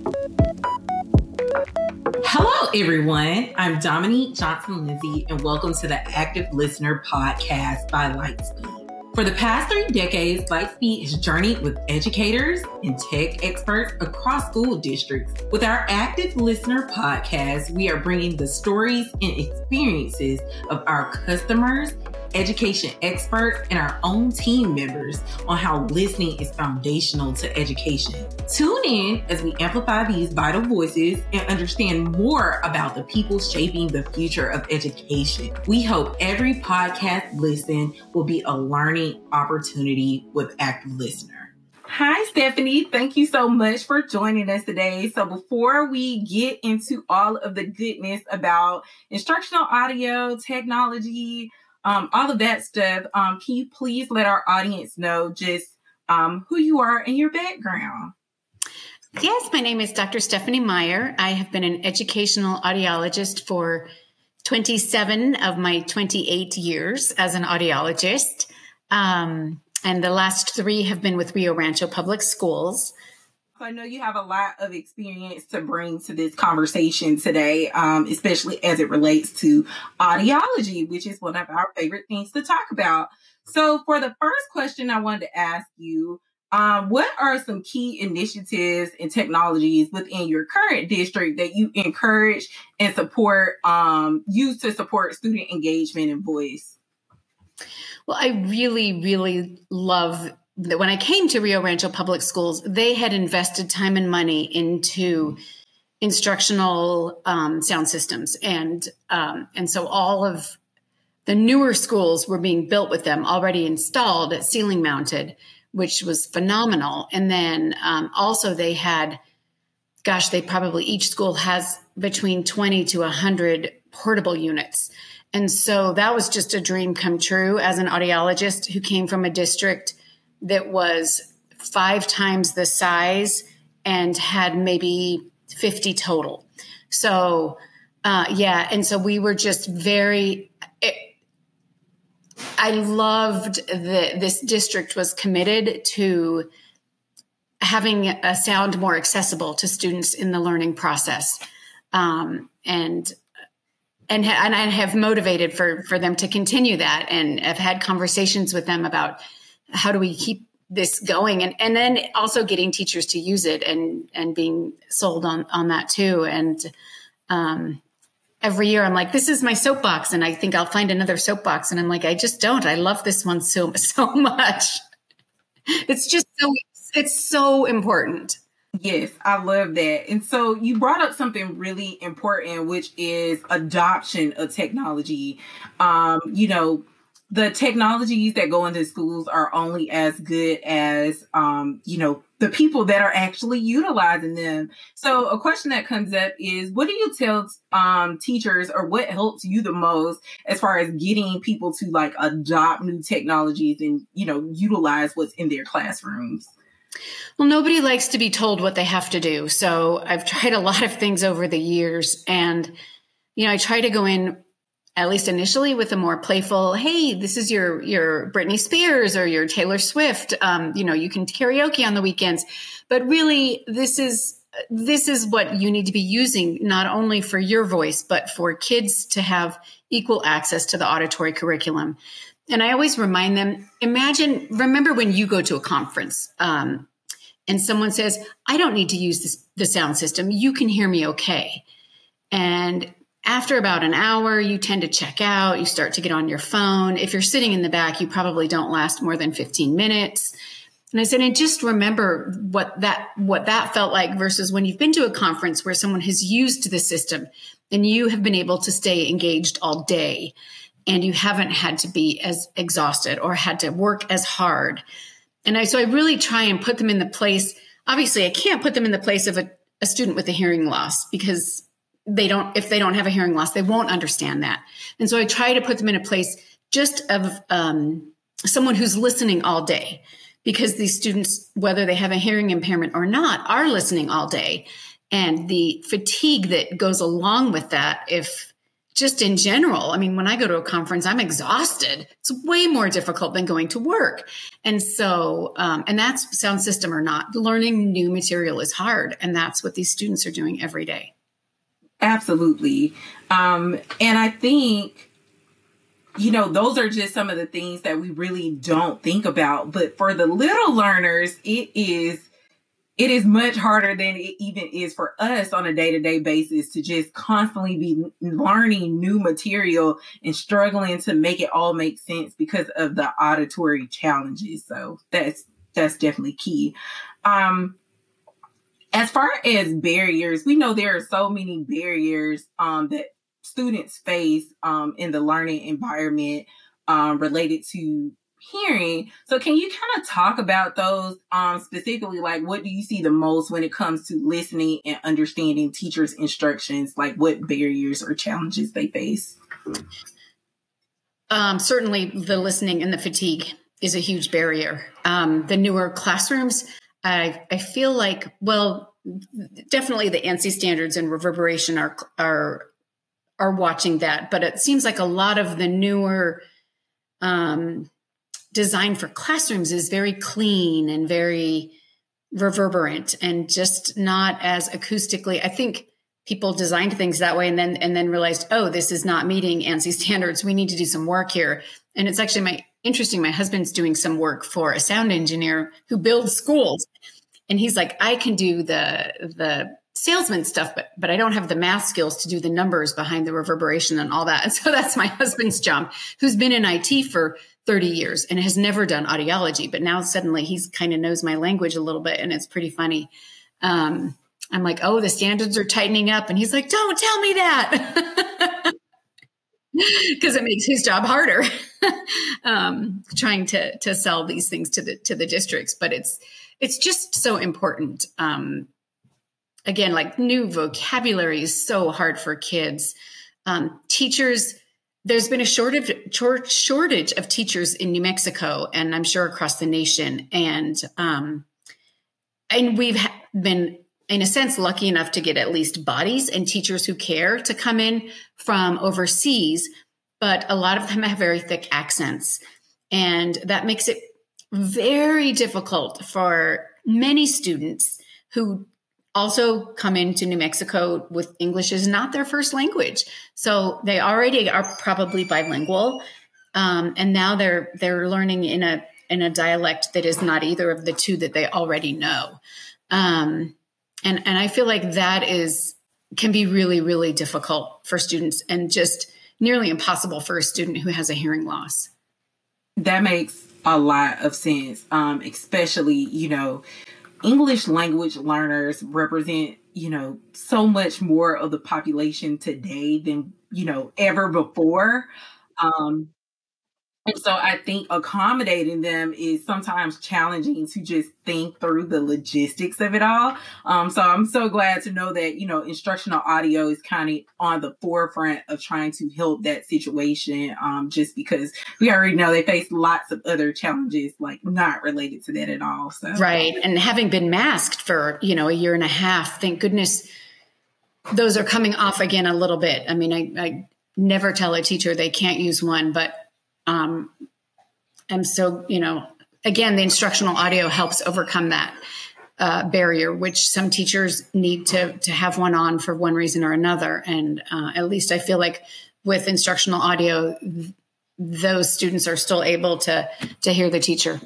Hello, everyone. I'm Dominique Johnson-Lindsay, and welcome to the Active Listener podcast by Lightspeed. For the past 3 decades, Lightspeed has journeyed with educators and tech experts across school districts. With our Active Listener podcast, we are bringing the stories and experiences of our customers, education experts, and our own team members on how listening is foundational to education. Tune in as we amplify these vital voices and understand more about the people shaping the future of education. We hope every podcast listen will be a learning opportunity with Active Listener. Hi, Stephanie. Thank you so much for joining us today. So before we get into all of the goodness about instructional audio, technology, all of that stuff, can you please let our audience know just who you are and your background? Yes, my name is Dr. Stephanie Meyer. I have been an educational audiologist for 27 of my 28 years as an audiologist. And the last 3 have been with Rio Rancho Public Schools. I know you have a lot of experience to bring to this conversation today, especially as it relates to audiology, which is one of our favorite things to talk about. So for the first question I wanted to ask you, what are some key initiatives and technologies within your current district that you encourage and support, use to support student engagement and voice? Well, I really, really love that when I came to Rio Rancho Public Schools, they had invested time and money into instructional sound systems. And so all of the newer schools were being built with them already installed, ceiling mounted, which was phenomenal. And then also they had, each school has between 20 to 100 portable units. And so that was just a dream come true as an audiologist who came from a district that was 5 times the size and had maybe 50 total. So, and so we were just I loved that this district was committed to having a sound more accessible to students in the learning process. And I have motivated for them to continue that, and I've had conversations with them about how do we keep this going, and then also getting teachers to use it and being sold on that too. And every year I'm like, this is my soapbox, and I think I'll find another soapbox, and I'm like, I just don't. I love this one so much. It's so important. Yes, I love that. And so you brought up something really important, which is adoption of technology. The technologies that go into schools are only as good as, the people that are actually utilizing them. So a question that comes up is, what do you tell teachers, or what helps you the most as far as getting people to adopt new technologies and, utilize what's in their classrooms? Well, nobody likes to be told what they have to do. So I've tried a lot of things over the years, and, I try to go in, at least initially, with a more playful, hey, this is your Britney Spears or your Taylor Swift. You can karaoke on the weekends, but really this is what you need to be using, not only for your voice, but for kids to have equal access to the auditory curriculum. And I always remind them, remember when you go to a conference, and someone says, I don't need to use the sound system. You can hear me okay. And after about an hour, you tend to check out. You start to get on your phone. If you're sitting in the back, you probably don't last more than 15 minutes. And I said, and just remember what that felt like versus when you've been to a conference where someone has used the system and you have been able to stay engaged all day and you haven't had to be as exhausted or had to work as hard. And so I really try and put them in the place. Obviously, I can't put them in the place of a student with a hearing loss, because if they don't have a hearing loss, they won't understand that. And so I try to put them in a place just of someone who's listening all day, because these students, whether they have a hearing impairment or not, are listening all day. And the fatigue that goes along with that, if just in general, I mean, when I go to a conference, I'm exhausted. It's way more difficult than going to work. And so, and that's sound system or not, learning new material is hard. And that's what these students are doing every day. Absolutely. And I think, those are just some of the things that we really don't think about. But for the little learners, it is much harder than it even is for us on a day-to-day basis to just constantly be learning new material and struggling to make it all make sense because of the auditory challenges. So that's definitely key. As far as barriers, we know there are so many barriers that students face in the learning environment related to hearing. So can you kind of talk about those specifically? Like, what do you see the most when it comes to listening and understanding teachers' instructions? Like, what barriers or challenges they face? Certainly the listening and the fatigue is a huge barrier. The newer classrooms, I feel like, well, definitely the ANSI standards and reverberation are watching that, but it seems like a lot of the newer design for classrooms is very clean and very reverberant and just not as acoustically. I think people designed things that way and then realized, oh, this is not meeting ANSI standards. We need to do some work here. And it's actually interesting. My husband's doing some work for a sound engineer who builds schools. And he's like, I can do the salesman stuff, but I don't have the math skills to do the numbers behind the reverberation and all that. And so that's my husband's job, who's been in IT for 30 years and has never done audiology. But now suddenly he's kind of knows my language a little bit. And it's pretty funny. I'm like, oh, the standards are tightening up. And he's like, don't tell me that. Because it makes his job harder trying to sell these things to the districts. But it's just so important. Again, like new vocabulary is so hard for kids. Teachers, there's been a shortage of teachers in New Mexico, and I'm sure across the nation. And we've been, in a sense, lucky enough to get at least bodies and teachers who care to come in from overseas, but a lot of them have very thick accents. And that makes it very difficult for many students who also come into New Mexico with English is not their first language. So they already are probably bilingual. And now they're learning in a dialect that is not either of the two that they already know. And I feel like that can be really, really difficult for students and just nearly impossible for a student who has a hearing loss. That makes a lot of sense, especially, English language learners represent, so much more of the population today than, ever before. And so I think accommodating them is sometimes challenging to just think through the logistics of it all. So I'm so glad to know that, instructional audio is kind of on the forefront of trying to help that situation, just because we already know they face lots of other challenges, like not related to that at all. So. Right. And having been masked for, a year and a half, thank goodness those are coming off again a little bit. I mean, I never tell a teacher they can't use one, but and so, again, the instructional audio helps overcome that barrier, which some teachers need to have one on for one reason or another. And at least I feel like with instructional audio, those students are still able to hear the teacher.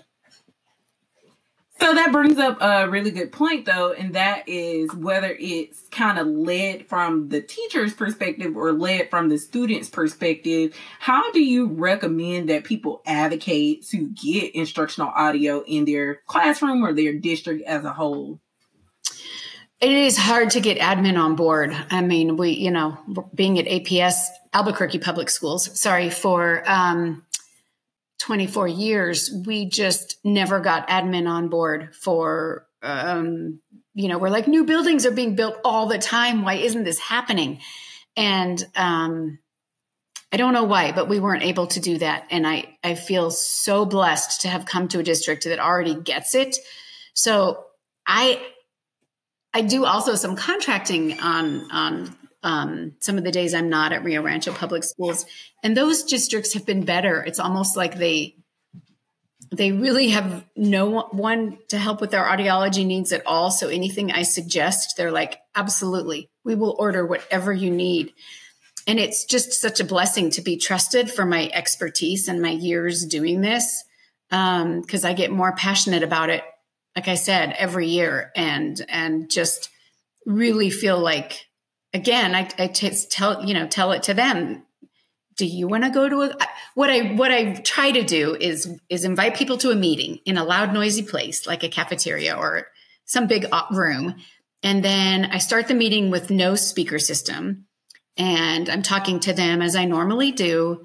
So that brings up a really good point, though, and that is whether it's kind of led from the teacher's perspective or led from the student's perspective. How do you recommend that people advocate to get instructional audio in their classroom or their district as a whole? It is hard to get admin on board. I mean, we, being at APS, Albuquerque Public Schools, for 24 years, we just never got admin on board for, we're like, new buildings are being built all the time. Why isn't this happening? And I don't know why, but we weren't able to do that. And I feel so blessed to have come to a district that already gets it. So I do also some contracting on some of the days I'm not at Rio Rancho Public Schools. And those districts have been better. It's almost like they really have no one to help with their audiology needs at all. So anything I suggest, they're like, absolutely, we will order whatever you need. And it's just such a blessing to be trusted for my expertise and my years doing this, because I get more passionate about it, like I said, every year, and just really feel like, again, I tell it to them. Do you want to go to what I try to do is invite people to a meeting in a loud, noisy place like a cafeteria or some big room. And then I start the meeting with no speaker system. And I'm talking to them as I normally do.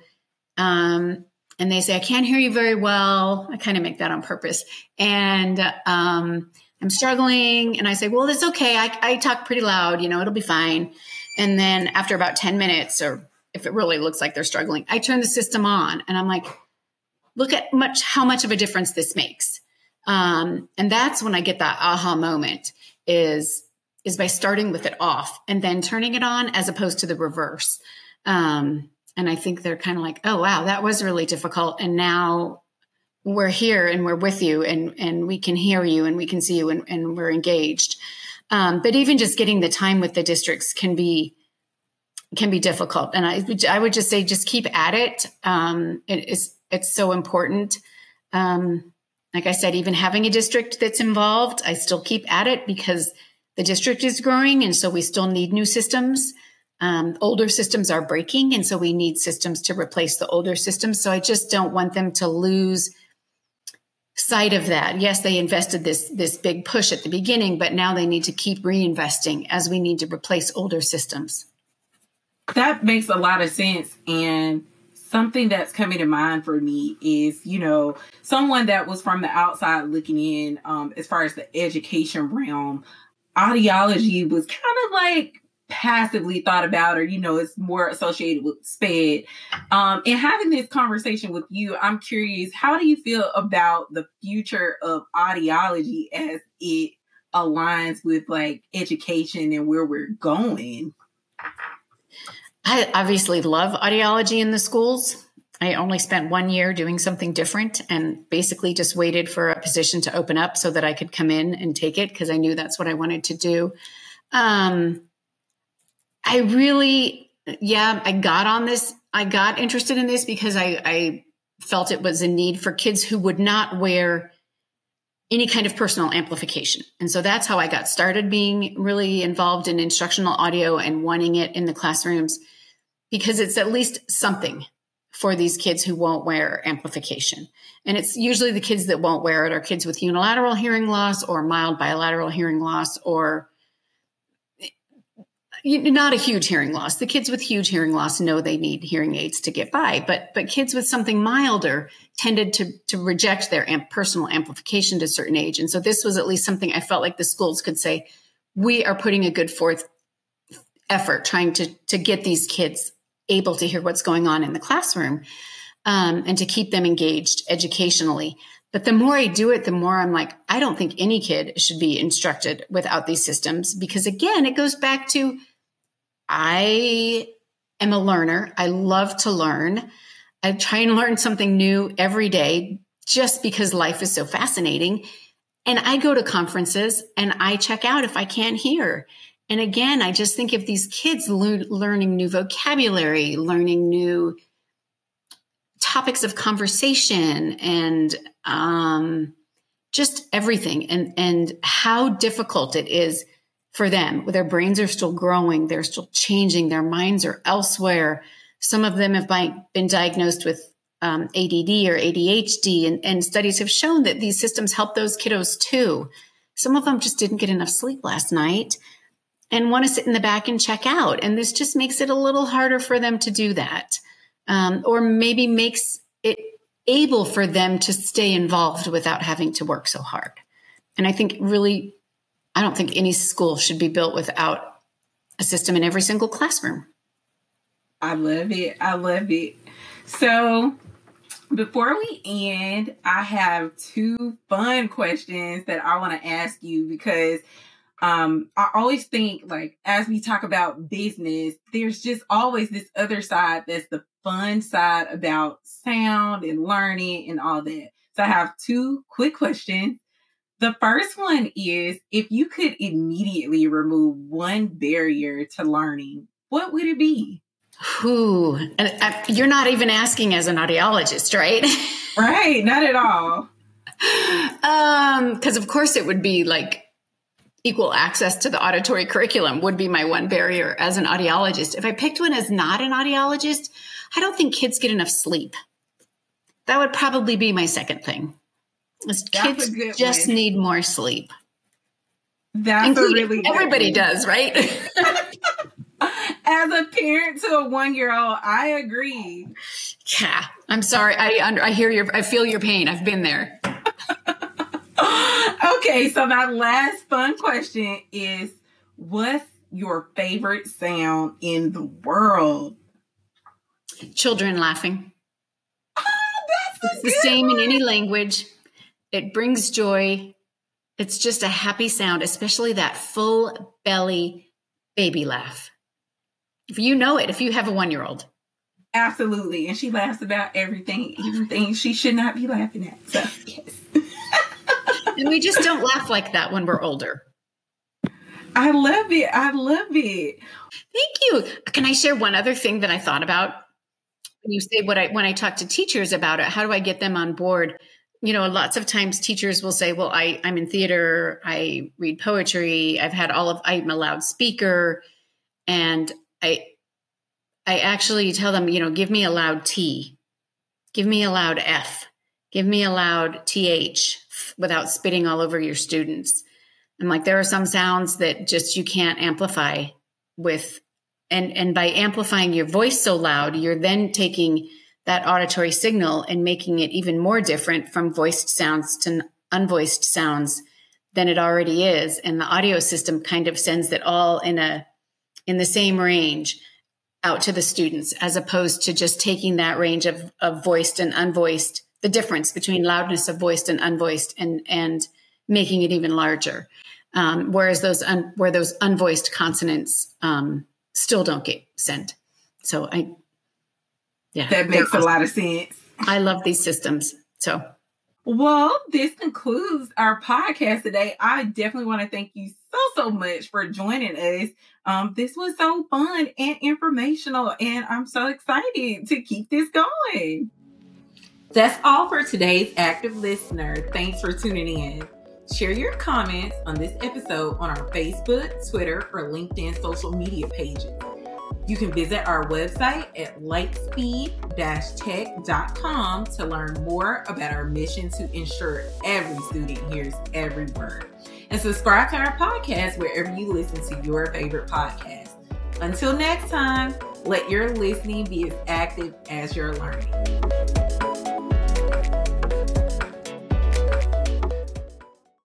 And they say, I can't hear you very well. I kind of make that on purpose. And I'm struggling. And I say, well, it's okay. I talk pretty loud, it'll be fine. And then after about 10 minutes, or if it really looks like they're struggling, I turn the system on and I'm like, look at how much of a difference this makes. And that's when I get that aha moment is by starting with it off and then turning it on, as opposed to the reverse. And I think they're kind of like, oh, wow, that was really difficult. And now we're here and we're with you and we can hear you and we can see you and we're engaged. But even just getting the time with the districts can be difficult. And I would just say, just keep at it. It's so important. Like I said, even having a district that's involved, I still keep at it because the district is growing. And so we still need new systems. Older systems are breaking. And so we need systems to replace the older systems. So I just don't want them to lose sight of that. Yes, they invested this big push at the beginning, but now they need to keep reinvesting as we need to replace older systems. That makes a lot of sense. And something that's coming to mind for me is, someone that was from the outside looking in, as far as the education realm, audiology was kind of like passively thought about, or, it's more associated with SPED. And having this conversation with you, I'm curious, how do you feel about the future of audiology as it aligns with like education and where we're going? I obviously love audiology in the schools. I only spent 1 year doing something different and basically just waited for a position to open up so that I could come in and take it because I knew that's what I wanted to do. I got on this. I got interested in this because I felt it was a need for kids who would not wear any kind of personal amplification. And so that's how I got started being really involved in instructional audio and wanting it in the classrooms, because it's at least something for these kids who won't wear amplification. And it's usually the kids that won't wear it are kids with unilateral hearing loss or mild bilateral hearing loss, or not a huge hearing loss. The kids with huge hearing loss know they need hearing aids to get by, but kids with something milder tended to reject their personal amplification to a certain age. And so this was at least something I felt like the schools could say, we are putting a good forth effort trying to get these kids able to hear what's going on in the classroom, and to keep them engaged educationally. But the more I do it, the more I'm like, I don't think any kid should be instructed without these systems, because again, it goes back to, I am a learner. I love to learn. I try and learn something new every day just because life is so fascinating. And I go to conferences and I check out if I can't hear. And again, I just think if these kids learning new vocabulary, learning new topics of conversation, and just everything, and how difficult it is for them. Their brains are still growing. They're still changing. Their minds are elsewhere. Some of them have been diagnosed with ADD or ADHD, and studies have shown that these systems help those kiddos too. Some of them just didn't get enough sleep last night and want to sit in the back and check out. And this just makes it a little harder for them to do that, or maybe makes it able for them to stay involved without having to work so hard. And I think really, I don't think any school should be built without a system in every single classroom. I love it. I love it. So before we end, I have two fun questions that I want to ask you, because I always think, like, as we talk about business, there's just always this other side that's the fun side about sound and learning and all that. So I have two quick questions. The first one is, if you could immediately remove one barrier to learning, what would it be? Ooh, and you're not even asking as an audiologist, right? Right, not at all. Because of course it would be like equal access to the auditory curriculum would be my one barrier as an audiologist. If I picked one as not an audiologist, I don't think kids get enough sleep. That would probably be my second thing. Kids just need more sleep. That's a really good everybody does, right? As a parent to a 1-year-old, I agree. Yeah, I'm sorry. I feel your pain. I've been there. Okay, so my last fun question is, what's your favorite sound in the world? Children laughing. Oh, it's the same in any language. It brings joy. It's just a happy sound, especially that full belly baby laugh. If you know it, if you have a 1-year-old. Absolutely. And she laughs about everything, even things she should not be laughing at. So, yes. And we just don't laugh like that when we're older. I love it. I love it. Thank you. Can I share one other thing that I thought about? When you say when I talk to teachers about it, how do I get them on board? You know, lots of times teachers will say, well, I'm in theater, I read poetry, I'm a loud speaker. And I actually tell them, you know, give me a loud T, give me a loud F, give me a loud TH without spitting all over your students. I'm like, there are some sounds that just you can't amplify with. And by amplifying your voice so loud, you're then taking that auditory signal and making it even more different from voiced sounds to unvoiced sounds than it already is. And the audio system kind of sends it all in the same range out to the students, as opposed to just taking that range of voiced and unvoiced, the difference between loudness of voiced and unvoiced, and making it even larger. Whereas where those unvoiced consonants still don't get sent. So that makes a lot of sense. I love these systems. So, well, this concludes our podcast today. I definitely want to thank you so much for joining us. This was so fun and informational, and I'm so excited to keep this going. That's all for today's Active Listener. Thanks for tuning in. Share your comments on this episode on our Facebook, Twitter, or LinkedIn social media pages. You can visit our website at lightspeed-tech.com to learn more about our mission to ensure every student hears every word. And subscribe to our podcast wherever you listen to your favorite podcast. Until next time, let your listening be as active as your learning.